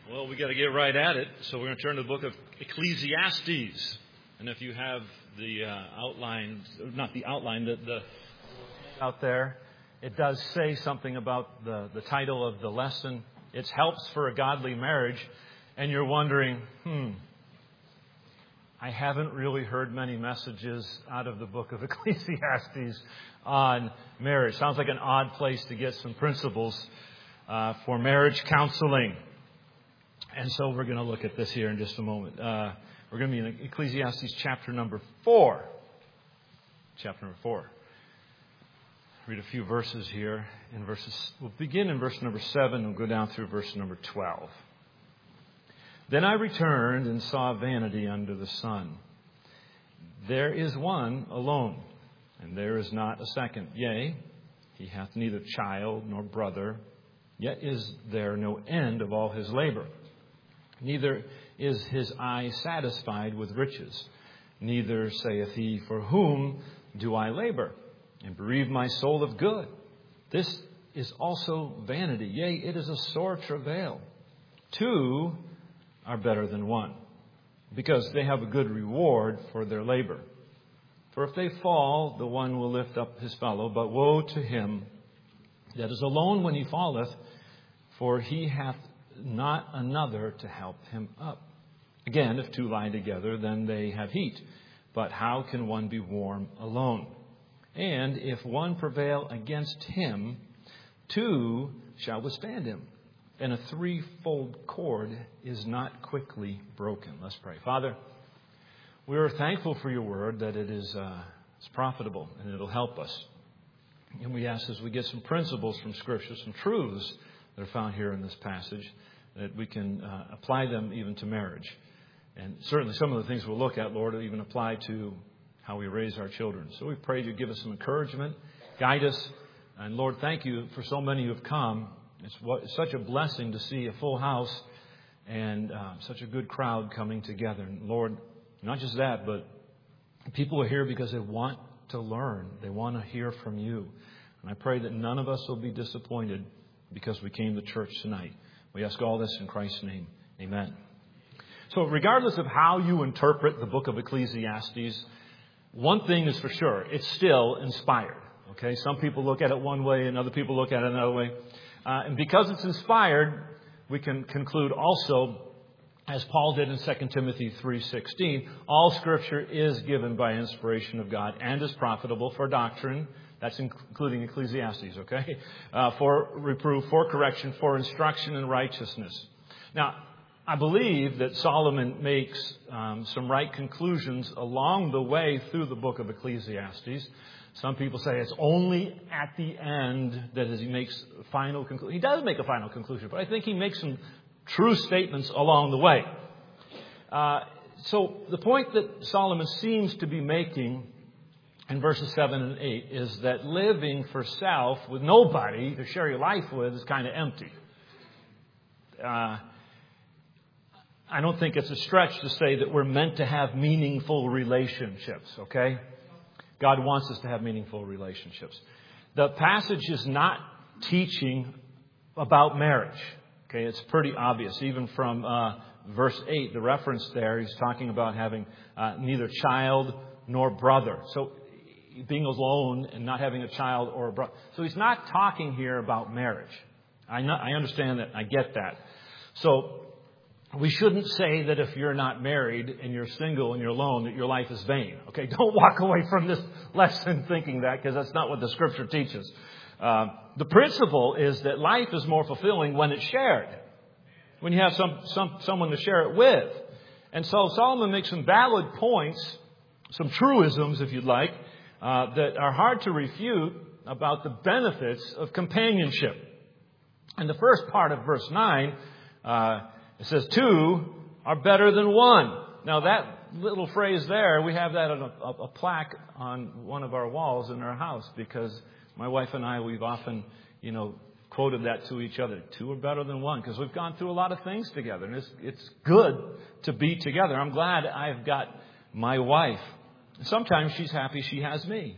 Well, we got to get right at it. So we're going to turn to the book of Ecclesiastes. And if you have the outline, not the outline, the out there, it does say something about the title of the lesson. It's Helps for a Godly Marriage. And you're wondering, I haven't really heard many messages out of the book of Ecclesiastes on marriage. Sounds like an odd place to get some principles for marriage counseling. And so we're going to look at this here in just a moment. We're going to be in Ecclesiastes chapter number 4. Chapter number 4. Read a few verses here. We'll begin in verse number 7 and go down through verse number 12. Then I returned and saw vanity under the sun. There is one alone, and there is not a second. Yea, he hath neither child nor brother, yet is there no end of all his labor. Neither is his eye satisfied with riches. Neither saith he, for whom do I labor, and bereave my soul of good? This is also vanity. Yea, it is a sore travail. Two are better than one, because they have a good reward for their labor. For if they fall, the one will lift up his fellow. But woe to him that is alone when he falleth, for he hath not another to help him up. Again, if two lie together, then they have heat. But how can one be warm alone? And if one prevail against him, two shall withstand him. And a threefold cord is not quickly broken. Let's pray. Father, we are thankful for your word, that it is it's profitable and it'll help us. And we ask as we get some principles from Scripture, some truths that are found here in this passage, that we can apply them even to marriage. And certainly some of the things we'll look at, Lord, will even apply to how we raise our children. So we pray you give us some encouragement, guide us. And Lord, thank you for so many who have come. It's such a blessing to see a full house and such a good crowd coming together. And Lord, not just that, but people are here because they want to learn. They want to hear from you. And I pray that none of us will be disappointed because we came to church tonight. We ask all this in Christ's name. Amen. So regardless of how you interpret the book of Ecclesiastes, one thing is for sure, it's still inspired. Okay, some people look at it one way and other people look at it another way. And because it's inspired, we can conclude also, as Paul did in 2 Timothy 3:16, all Scripture is given by inspiration of God and is profitable for doctrine. That's including Ecclesiastes, okay? For reproof, for correction, for instruction in righteousness. Now, I believe that Solomon makes some right conclusions along the way through the book of Ecclesiastes. Some people say it's only at the end that he makes a final conclusion. He does make a final conclusion, but I think he makes some true statements along the way. So the point that Solomon seems to be making in verses 7 and 8 is that living for self with nobody to share your life with is kind of empty. I don't think it's a stretch to say that we're meant to have meaningful relationships, okay? God wants us to have meaningful relationships. The passage is not teaching about marriage. Okay, it's pretty obvious. Even from verse 8, the reference there, he's talking about having neither child nor brother. So being alone and not having a child or a brother. So he's not talking here about marriage. I understand that. I get that. So we shouldn't say that if you're not married and you're single and you're alone, that your life is vain. Okay, don't walk away from this lesson thinking that, because that's not what the Scripture teaches. The principle is that life is more fulfilling when it's shared, when you have someone to share it with. And so Solomon makes some valid points, some truisms, if you'd like, that are hard to refute about the benefits of companionship. And the first part of verse 9, it says, two are better than one. Now that little phrase there, we have that on a plaque on one of our walls in our house, because my wife and I, we've often, quoted that to each other. Two are better than one, because we've gone through a lot of things together, and it's good to be together. I'm glad I've got my wife. Sometimes she's happy she has me.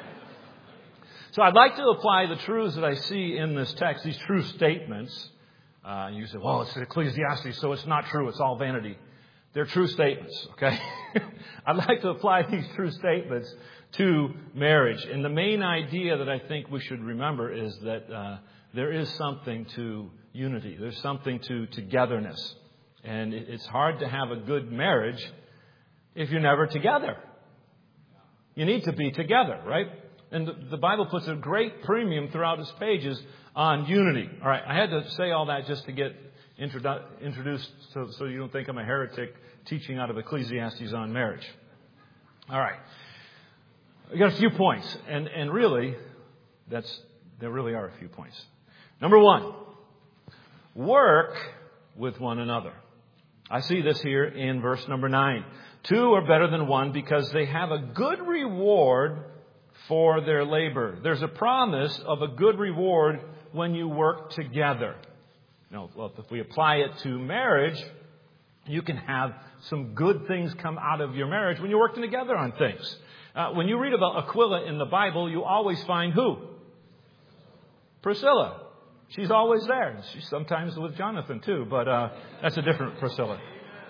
So I'd like to apply the truths that I see in this text, these true statements, You say, well, it's Ecclesiastes, so it's not true. It's all vanity. They're true statements, okay? I'd like to apply these true statements to marriage. And the main idea that I think we should remember is that there is something to unity. There's something to togetherness. And it's hard to have a good marriage if you're never together. You need to be together, right? And the Bible puts a great premium throughout its pages on unity. All right, I had to say all that just to get introduced so you don't think I'm a heretic teaching out of Ecclesiastes on marriage. All right. We got a few points, and really, there really are a few points. Number one, work with one another. I see this here in verse number 9. 2 are better than 1 because they have a good reward for their labor. There's a promise of a good reward when you work together. Now, well, if we apply it to marriage, you can have some good things come out of your marriage when you're working together on things. When you read about Aquila in the Bible, you always find who? Priscilla. She's always there. She's sometimes with Jonathan too, but that's a different Priscilla.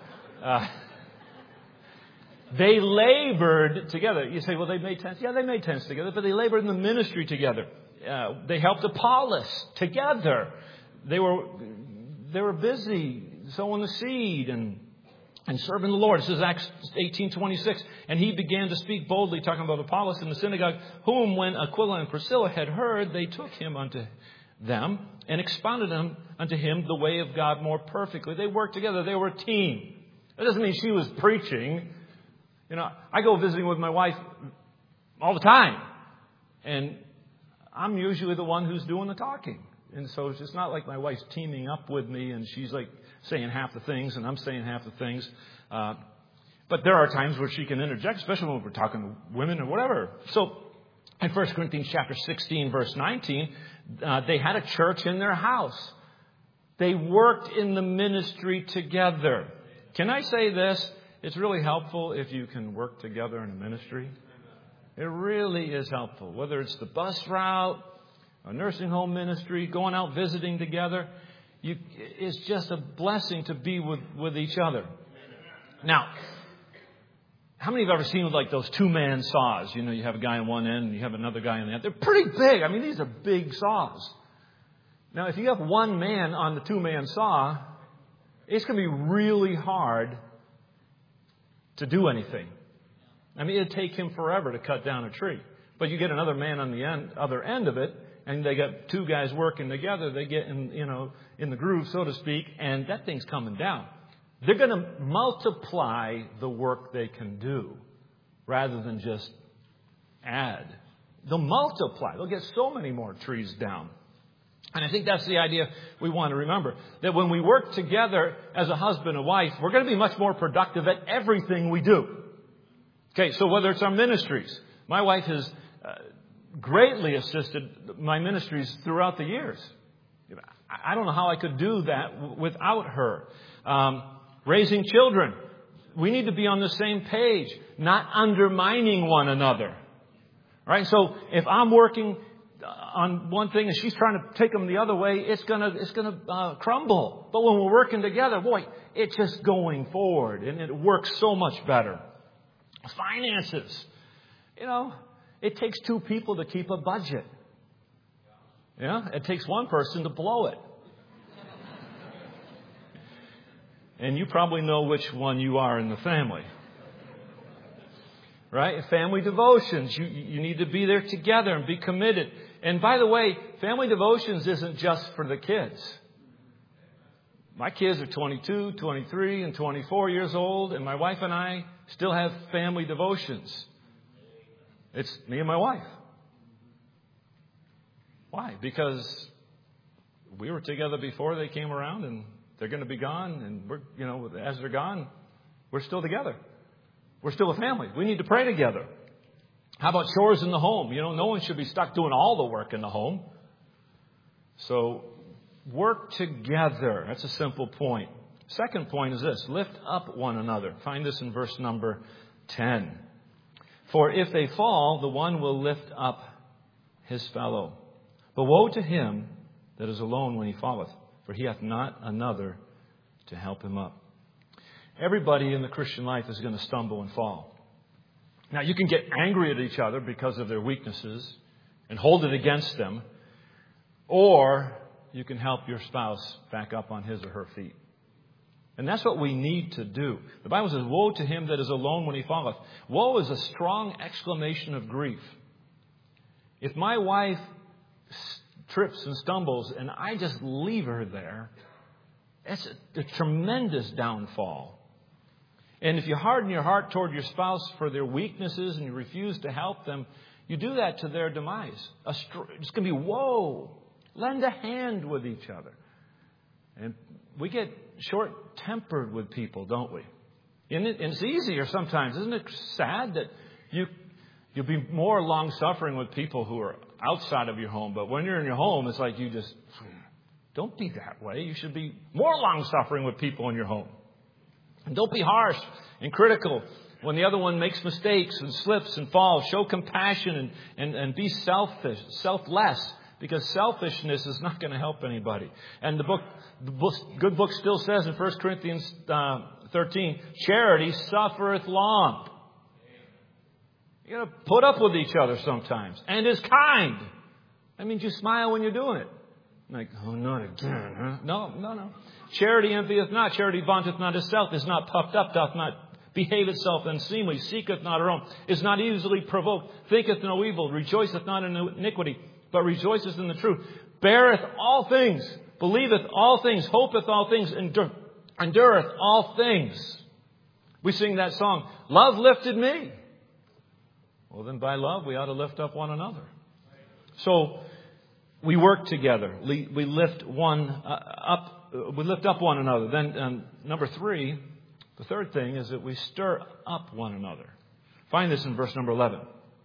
They labored together. You say, well, they made tents. Yeah, they made tents together, but they labored in the ministry together. They helped Apollos together. They were busy sowing the seed and serving the Lord. It says Acts 18:26. And he began to speak boldly, talking about Apollos in the synagogue, whom when Aquila and Priscilla had heard, they took him unto them and expounded unto him the way of God more perfectly. They worked together. They were a team. That doesn't mean she was preaching. You know, I go visiting with my wife all the time. And I'm usually the one who's doing the talking. And so it's not like my wife's teaming up with me and she's like saying half the things and I'm saying half the things. But there are times where she can interject, especially when we're talking to women or whatever. So in 1 Corinthians chapter 16, verse 19, they had a church in their house. They worked in the ministry together. Can I say this? It's really helpful if you can work together in a ministry. It really is helpful. Whether it's the bus route, a nursing home ministry, going out visiting together, it's just a blessing to be with each other. Now, how many of you have ever seen like those two-man saws? You know, you have a guy on one end and you have another guy on the other. They're pretty big. I mean, these are big saws. Now, if you have one man on the two-man saw, it's going to be really hard to do anything. I mean, it'd take him forever to cut down a tree. But you get another man on the other end of it, and they got two guys working together. They get in the groove, so to speak, and that thing's coming down. They're going to multiply the work they can do rather than just add. They'll multiply. They'll get so many more trees down. And I think that's the idea we want to remember. That when we work together as a husband and wife, we're going to be much more productive at everything we do. Okay, so whether it's our ministries. My wife has greatly assisted my ministries throughout the years. I don't know how I could do that without her. Raising children. We need to be on the same page, not undermining one another. Right? So if I'm working on one thing and she's trying to take them the other way, it's gonna crumble. But when we're working together, boy, it's just going forward and it works so much better. Finances. You know, it takes two people to keep a budget. Yeah, it takes one person to blow it. And you probably know which one you are in the family. Right? Family devotions. You need to be there together and be committed. And by the way, family devotions isn't just for the kids. My kids are 22, 23, and 24 years old, and my wife and I still have family devotions. It's me and my wife. Why? Because we were together before they came around, and they're going to be gone, and we're, as they're gone, we're still together. We're still a family. We need to pray together. How about chores in the home? You know, no one should be stuck doing all the work in the home. So work together. That's a simple point. Second point is this. Lift up one another. Find this in verse number 10. For if they fall, the one will lift up his fellow. But woe to him that is alone when he falleth. for he hath not another to help him up. Everybody in the Christian life is going to stumble and fall. Now, you can get angry at each other because of their weaknesses and hold it against them, or you can help your spouse back up on his or her feet. And that's what we need to do. The Bible says, woe to him that is alone when he falleth. Woe is a strong exclamation of grief. If my wife trips and stumbles and I just leave her there, it's a tremendous downfall. And if you harden your heart toward your spouse for their weaknesses and you refuse to help them, you do that to their demise. It's going to be, whoa, lend a hand with each other. And we get short-tempered with people, don't we? And it's easier sometimes. Isn't it sad that you'll be more long-suffering with people who are outside of your home, but when you're in your home, it's like you just, don't be that way. You should be more long-suffering with people in your home. And don't be harsh and critical when the other one makes mistakes and slips and falls. Show compassion and be selfless, because selfishness is not going to help anybody. And the good book still says in 1 Corinthians 13, charity suffereth long. You got to put up with each other sometimes, and is kind. That means you smile when you're doing it. Like, oh, not again, huh? No. Charity envieth not. Charity vaunteth not itself, is not puffed up, doth not behave itself unseemly, seeketh not her own, is not easily provoked, thinketh no evil, rejoiceth not in iniquity, but rejoiceth in the truth, beareth all things, believeth all things, hopeth all things, endureth all things. We sing that song, love lifted me. Well, then by love, we ought to lift up one another. So we work together. We lift we lift up one another. Then number 3, the third thing is that we stir up one another. Find this in verse number 11.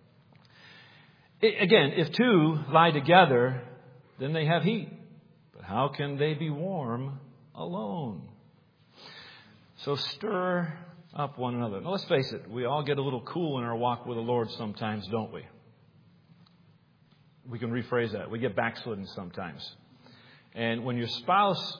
Again, if two lie together, then they have heat. But how can they be warm alone? So stir up one another. Now let's face it, we all get a little cool in our walk with the Lord sometimes, don't we? We can rephrase that. We get backslidden sometimes. And when your spouse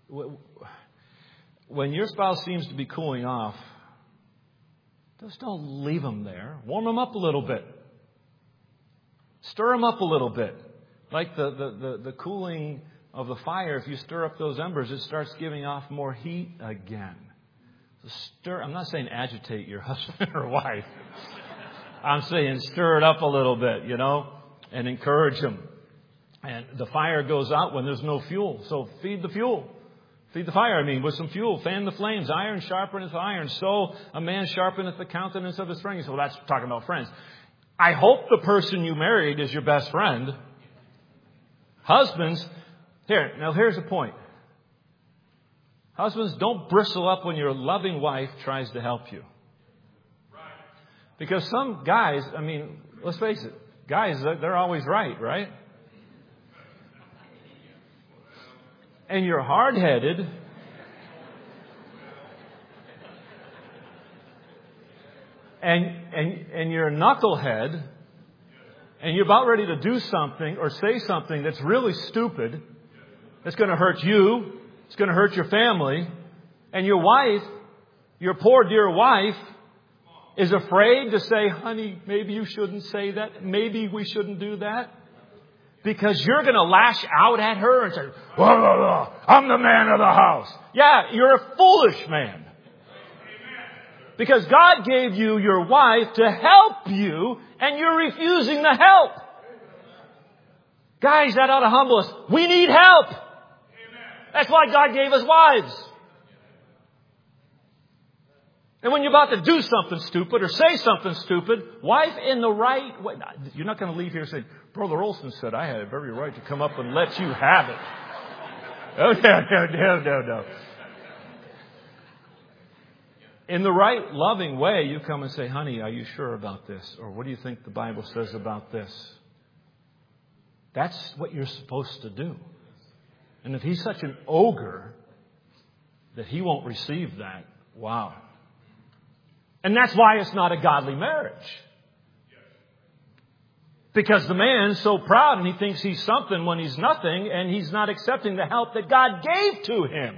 seems to be cooling off, just don't leave them there. Warm them up a little bit. Stir them up a little bit. Like the cooling of the fire, if you stir up those embers, it starts giving off more heat again. So I'm not saying agitate your husband or wife. I'm saying stir it up a little bit, and encourage them. And the fire goes out when there's no fuel. So feed the fuel. Feed the fire, with some fuel. Fan the flames. Iron sharpeneth iron. So a man sharpeneth the countenance of his friend. So that's talking about friends. I hope the person you married is your best friend. Husbands, here's the point. Husbands, don't bristle up when your loving wife tries to help you. Because some guys, let's face it, guys, they're always right? And you're hard-headed. And you're a knucklehead. And you're about ready to do something or say something that's really stupid. That's going to hurt you. It's going to hurt your family. And your wife, your poor dear wife, is afraid to say, honey, maybe you shouldn't say that. Maybe we shouldn't do that. Because you're going to lash out at her and say, whoa, I'm the man of the house. Yeah, you're a foolish man. Because God gave you your wife to help you, and you're refusing the help. Guys, that ought to humble us. We need help. That's why God gave us wives. And when you're about to do something stupid or say something stupid, wife in the right way. You're not going to leave here saying, Brother Olson said I had every right to come up and let you have it. Oh, no. In the right, loving way, you come and say, honey, are you sure about this? Or what do you think the Bible says about this? That's what you're supposed to do. And if he's such an ogre that he won't receive that, wow. And that's why it's not a godly marriage. Because the man's so proud and he thinks he's something when he's nothing, and he's not accepting the help that God gave to him.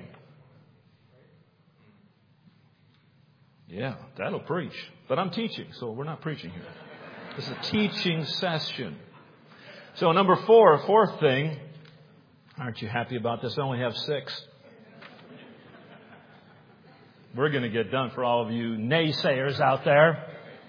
Yeah, that'll preach. But I'm teaching, so we're not preaching here. This is a teaching session. So number 4, a fourth thing. Aren't you happy about this? I only have 6. We're going to get done for all of you naysayers out there.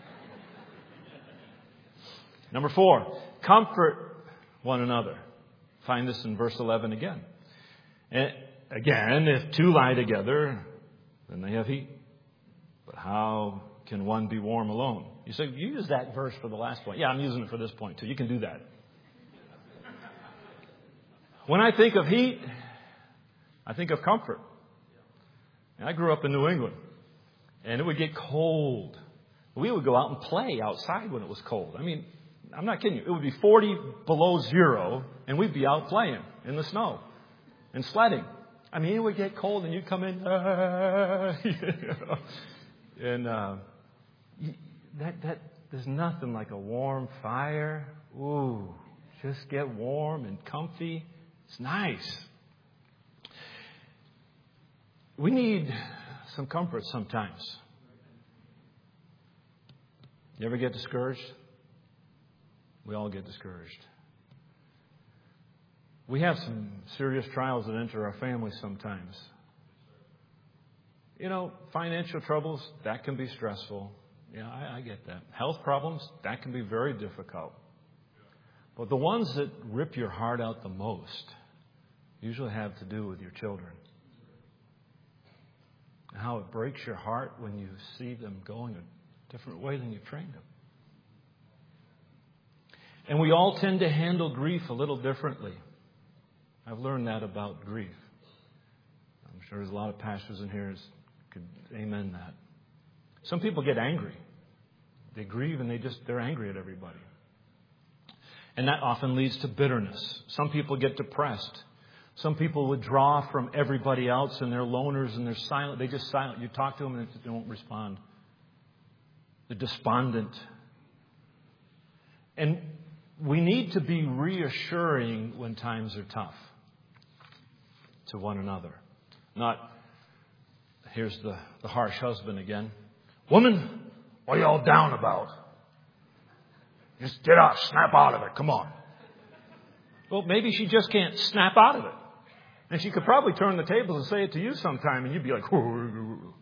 Number 4, comfort one another. Find this in verse 11 again. And again, if 2 lie together, then they have heat. But how can one be warm alone? You say, you used that verse for the last point. Yeah, I'm using it for this point too. You can do that. When I think of heat, I think of comfort. And I grew up in New England, and it would get cold. We would go out and play outside when it was cold. I mean, I'm not kidding you. It would be 40 below zero, and we'd be out playing in the snow and sledding. I mean, it would get cold, and you'd come in, and that there's nothing like a warm fire. Ooh, just get warm and comfy. It's nice. We need some comfort sometimes. You ever get discouraged? We all get discouraged. We have some serious trials that enter our family sometimes. You know, financial troubles, that can be stressful. Yeah, I get that. Health problems, that can be very difficult. But the ones that rip your heart out the most usually have to do with your children. And how it breaks your heart when you see them going a different way than you've trained them. And we all tend to handle grief a little differently. I've learned that about grief. I'm sure there's a lot of pastors in here who could amen that. Some people get angry. They grieve and they're angry at everybody. And that often leads to bitterness. Some people get depressed. Some people withdraw from everybody else and they're loners and they're silent. They just silent. You talk to them and they won't respond. They're despondent. And we need to be reassuring when times are tough to one another. Not, here's the harsh husband again. Woman, what are you all down about? Just get up, snap out of it. Come on. Well, maybe she just can't snap out of it. And she could probably turn the tables and say it to you sometime, and you'd be like, whoa.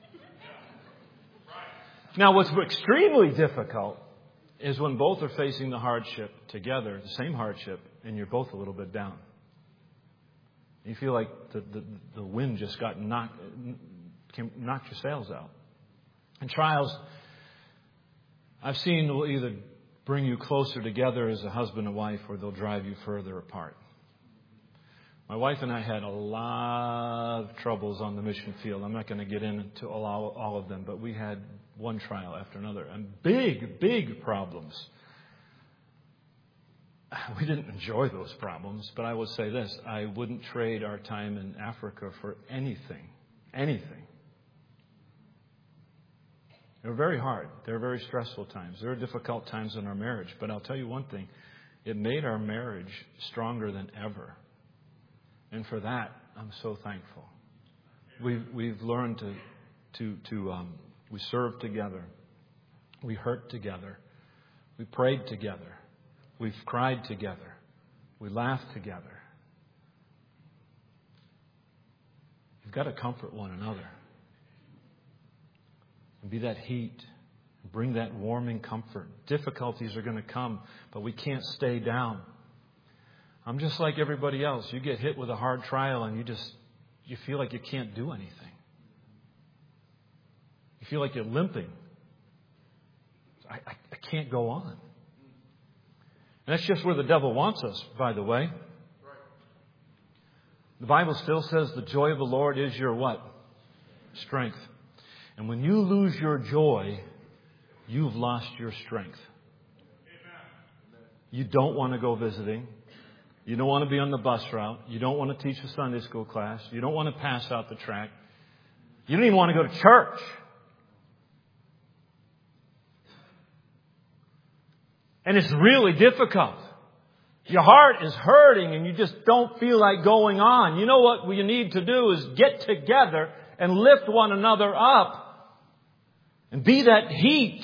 Now, what's extremely difficult is when both are facing the hardship together, the same hardship, and you're both a little bit down. You feel like the wind just got knocked your sails out. And trials, I've seen, will either bring you closer together as a husband and wife, or they'll drive you further apart. My wife and I had a lot of troubles on the mission field. I'm not going to get into all of them, but we had one trial after another, and big problems. We didn't enjoy those problems, but I will say this: I wouldn't trade our time in Africa for anything. They're very hard. They're very stressful times. There are difficult times in our marriage, but I'll tell you one thing: it made our marriage stronger than ever. And for that, I'm so thankful. We've learned to we serve together. We hurt together. We prayed together. We've cried together. We laughed together. You've got to comfort one another. And be that heat. Bring that warming comfort. Difficulties are going to come, but we can't stay down. I'm just like everybody else. You get hit with a hard trial and you feel like you can't do anything. You feel like you're limping. I can't go on. And that's just where the devil wants us, by the way. The Bible still says the joy of the Lord is your what? Strength. And when you lose your joy, you've lost your strength. You don't want to go visiting. You don't want to be on the bus route. You don't want to teach a Sunday school class. You don't want to pass out the tract. You don't even want to go to church. And it's really difficult. Your heart is hurting and you just don't feel like going on. You know what you need to do is get together and lift one another up and be that heat.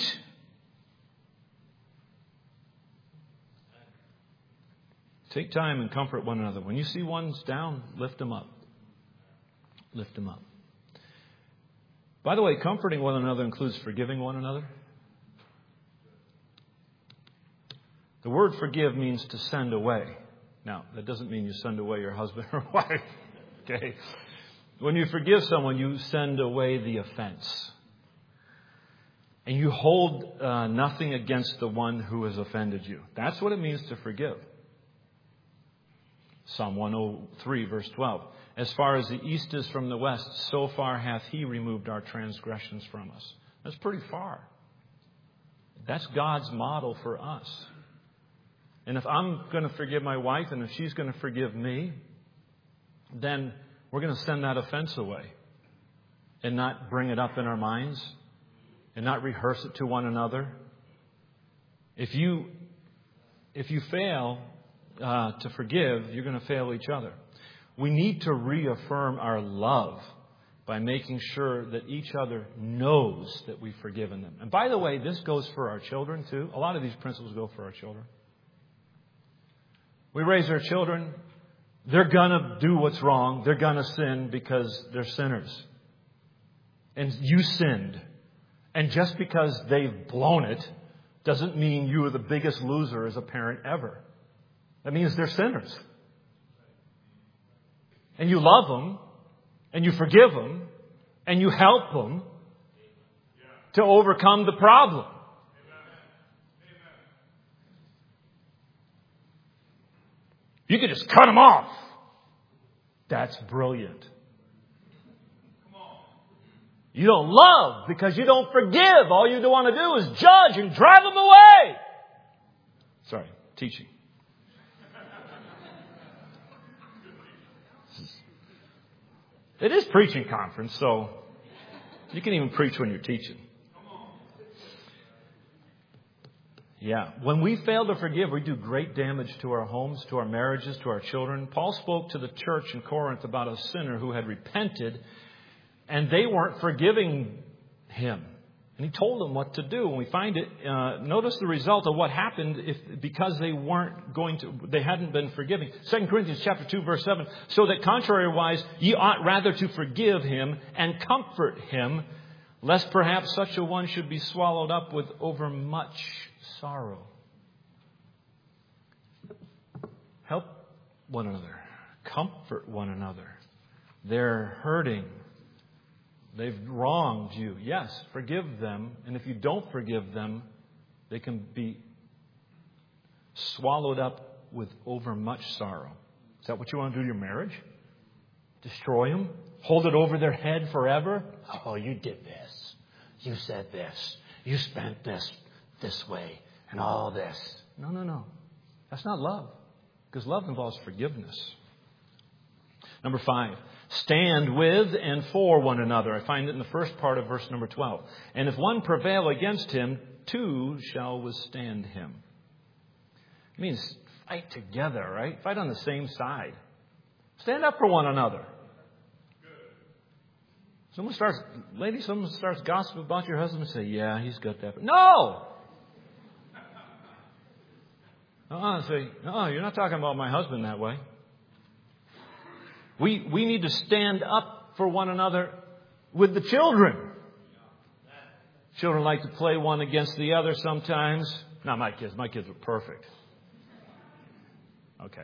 Take time and comfort one another. When you see one's down, lift them up. Lift them up. By the way, comforting one another includes forgiving one another. The word forgive means to send away. Now, that doesn't mean you send away your husband or wife. Okay? When you forgive someone, you send away the offense. And you hold nothing against the one who has offended you. That's what it means to forgive. Psalm 103, verse 12. As far as the east is from the west, so far hath He removed our transgressions from us. That's pretty far. That's God's model for us. And if I'm going to forgive my wife and if she's going to forgive me, then we're going to send that offense away and not bring it up in our minds and not rehearse it to one another. If you fail to forgive, you're going to fail each other. We need to reaffirm our love by making sure that each other knows that we've forgiven them. And by the way, this goes for our children too. A lot of these principles go for our children. We raise our children. They're going to do what's wrong. They're going to sin because they're sinners. And you sinned. And just because they've blown it doesn't mean you are the biggest loser as a parent ever. That means they're sinners. And you love them. And you forgive them. And you help them to overcome the problem. You can just cut them off. That's brilliant. You don't love because you don't forgive. All you want to do is judge and drive them away. Sorry, teaching. It is preaching conference, so you can even preach when you're teaching. Yeah. When we fail to forgive, we do great damage to our homes, to our marriages, to our children. Paul spoke to the church in Corinth about a sinner who had repented, and they weren't forgiving him. And he told them what to do. And we find it, notice the result of what happened because they hadn't been forgiving. 2 Corinthians chapter 2, verse 7. So that contrariwise, ye ought rather to forgive him and comfort him, lest perhaps such a one should be swallowed up with overmuch sorrow. Help one another. Comfort one another. They're hurting. They've wronged you. Yes, forgive them. And if you don't forgive them, they can be swallowed up with overmuch sorrow. Is that what you want to do to your marriage? Destroy them? Hold it over their head forever? Oh, you did this. You said this. You spent this way and all this. No. That's not love. Because love involves forgiveness. Number 5. Stand with and for one another. I find it in the first part of verse number 12. And if one prevail against him, 2 shall withstand him. It means fight together, right? Fight on the same side. Stand up for one another. Someone starts gossiping about your husband and say, yeah, he's got that. No! Say, no, you're not talking about my husband that way. We need to stand up for one another with the children. Children like to play one against the other sometimes. Not my kids. My kids are perfect. Okay.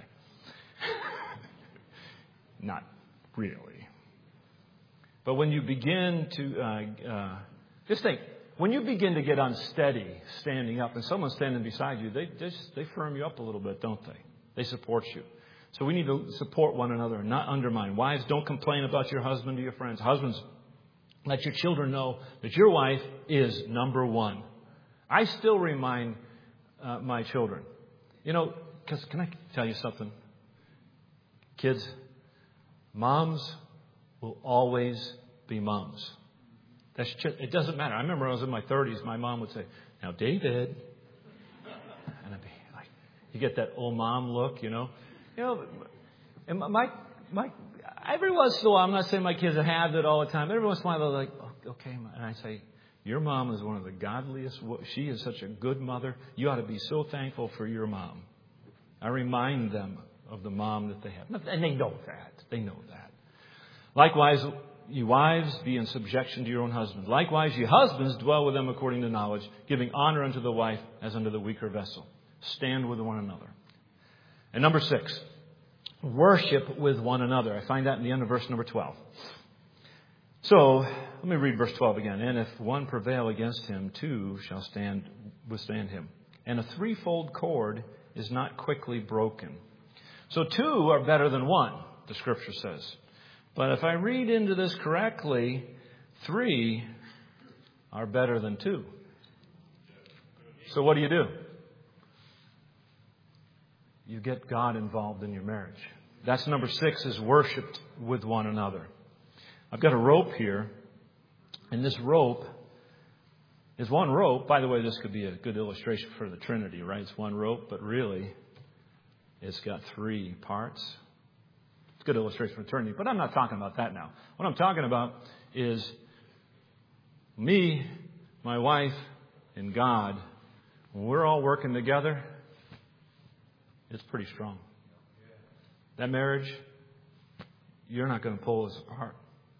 Not really. But when you begin to, just think, when you begin to get unsteady standing up and someone's standing beside you, they firm you up a little bit, don't they? They support you. So we need to support one another and not undermine. Wives, don't complain about your husband to your friends. Husbands, let your children know that your wife is number one. I still remind my children, because can I tell you something? Kids, moms will always be moms. It doesn't matter. I remember when I was in my 30s, my mom would say, now, David, And I'd be like, you get that old mom look, you know. And my every once in a while, I'm not saying my kids have it all the time. Every once in a while, they're like, okay. And I say, your mom is one of the godliest. She is such a good mother. You ought to be so thankful for your mom. I remind them of the mom that they have. And they know that. They know that. Likewise, you wives, be in subjection to your own husbands. Likewise, you husbands, dwell with them according to knowledge, giving honor unto the wife as unto the weaker vessel. Stand with one another. And number 6, worship with one another. I find that in the end of verse number 12. So, let me read verse 12 again. And if one prevail against him, 2 shall withstand him. And a threefold cord is not quickly broken. So 2 are better than 1, the Scripture says. But if I read into this correctly, 3 are better than 2. So what do? You get God involved in your marriage. That's number 6, is worshiped with one another. I've got a rope here, and this rope is one rope. By the way, this could be a good illustration for the Trinity, right? It's one rope, but really, it's got 3 parts. It's a good illustration for the Trinity, but I'm not talking about that now. What I'm talking about is me, my wife, and God. When we're all working together, it's pretty strong. That marriage, you're not going to pull us apart.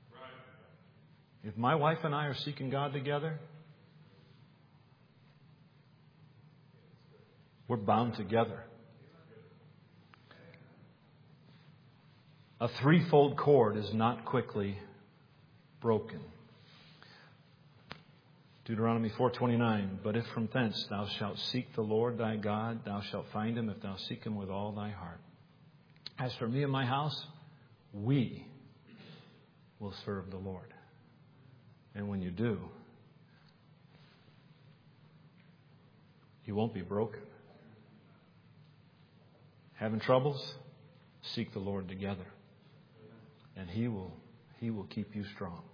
If my wife and I are seeking God together, we're bound together. A threefold cord is not quickly broken. Deuteronomy 4:29. But if from thence thou shalt seek the Lord thy God, thou shalt find him if thou seek him with all thy heart. As for me and my house, we will serve the Lord. And when you do, you won't be broken. Having troubles? Seek the Lord together. And He will keep you strong.